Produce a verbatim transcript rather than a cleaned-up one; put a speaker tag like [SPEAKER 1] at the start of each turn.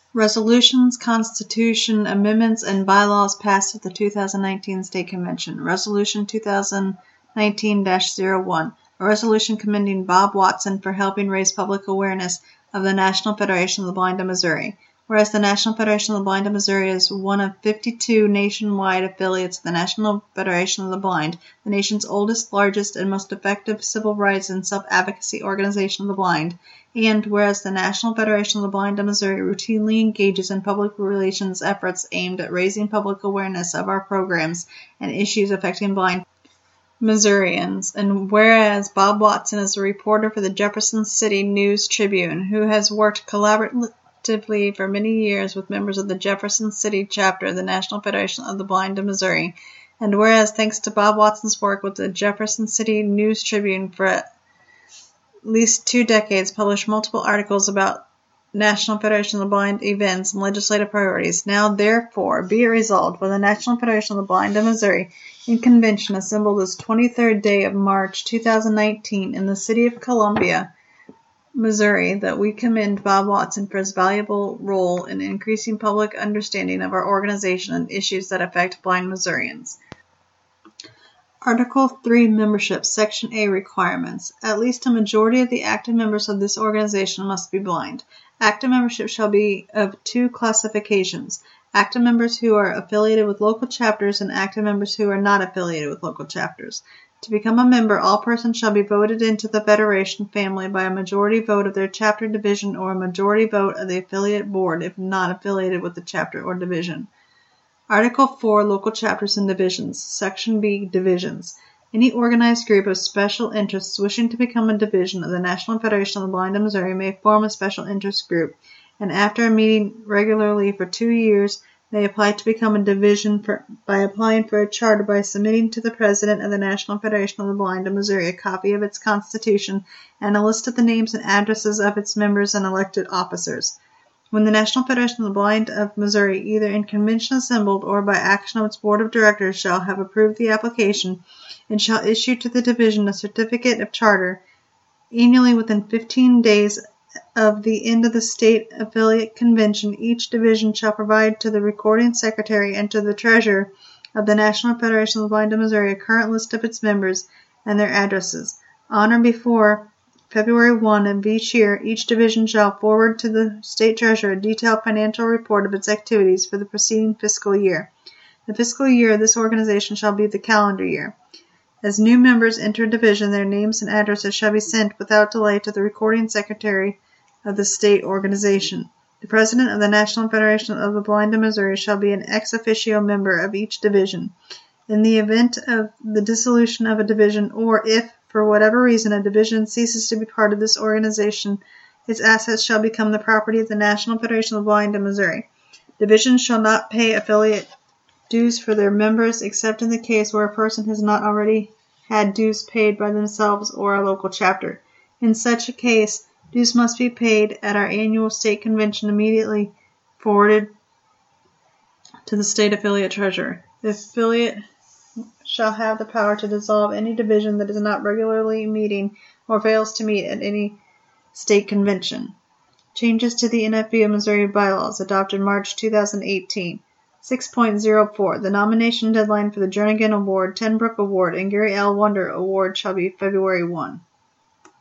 [SPEAKER 1] Resolutions, Constitution, Amendments, and Bylaws passed at the two thousand nineteen State Convention. Resolution two thousand nineteen dash zero one, a resolution commending Bob Watson for helping raise public awareness of the National Federation of the Blind of Missouri. Whereas the National Federation of the Blind of Missouri is one of fifty-two nationwide affiliates of the National Federation of the Blind, the nation's oldest, largest, and most effective civil rights and self-advocacy organization of the blind. And whereas the National Federation of the Blind of Missouri routinely engages in public relations efforts aimed at raising public awareness of our programs and issues affecting blind Missourians, and whereas Bob Watson is a reporter for the Jefferson City News Tribune, who has worked collaboratively for many years with members of the Jefferson City chapter of the National Federation of the Blind of Missouri, and whereas thanks to Bob Watson's work with the Jefferson City News Tribune for at least two decades, published multiple articles about National Federation of the Blind events and legislative priorities. Now, therefore, be it resolved by the National Federation of the Blind of Missouri in convention assembled this twenty-third day of March two thousand nineteen in the city of Columbia, Missouri, that we commend Bob Watson for his valuable role in increasing public understanding of our organization and issues that affect blind Missourians. Article three Membership, Section A Requirements. At least a majority of the active members of this organization must be blind. Active membership shall be of two classifications: active members who are affiliated with local chapters and active members who are not affiliated with local chapters. To become a member, all persons shall be voted into the Federation family by a majority vote of their chapter division or a majority vote of the affiliate board if not affiliated with the chapter or division. Article four Local Chapters and Divisions. Section B Divisions. Any organized group of special interests wishing to become a division of the National Federation of the Blind of Missouri may form a special interest group, and after meeting regularly for two years, may apply to become a division for, by applying for a charter by submitting to the President of the National Federation of the Blind of Missouri a copy of its Constitution and a list of the names and addresses of its members and elected officers. When the National Federation of the Blind of Missouri, either in convention assembled or by action of its Board of Directors, shall have approved the application, and shall issue to the division a certificate of charter, annually within fifteen days of the end of the state affiliate convention, each division shall provide to the recording secretary and to the treasurer of the National Federation of the Blind of Missouri a current list of its members and their addresses. On or before February first of each year, each division shall forward to the state treasurer a detailed financial report of its activities for the preceding fiscal year. The fiscal year of this organization shall be the calendar year. As new members enter a division, their names and addresses shall be sent without delay to the recording secretary of the state organization. The president of the National Federation of the Blind of Missouri shall be an ex officio member of each division. In the event of the dissolution of a division, or if, for whatever reason, a division ceases to be part of this organization, its assets shall become the property of the National Federation of the Blind of Missouri. Divisions shall not pay affiliate dues for their members except in the case where a person has not already had dues paid by themselves or a local chapter. In such a case, dues must be paid at our annual state convention immediately forwarded to the state affiliate treasurer. The affiliate shall have the power to dissolve any division that is not regularly meeting or fails to meet at any state convention. Changes to the N F B of Missouri bylaws adopted March two thousand eighteen. six point oh four. The nomination deadline for the Jernigan Award, Ten Brook Award, and Gary L. Wonder Award shall be February first.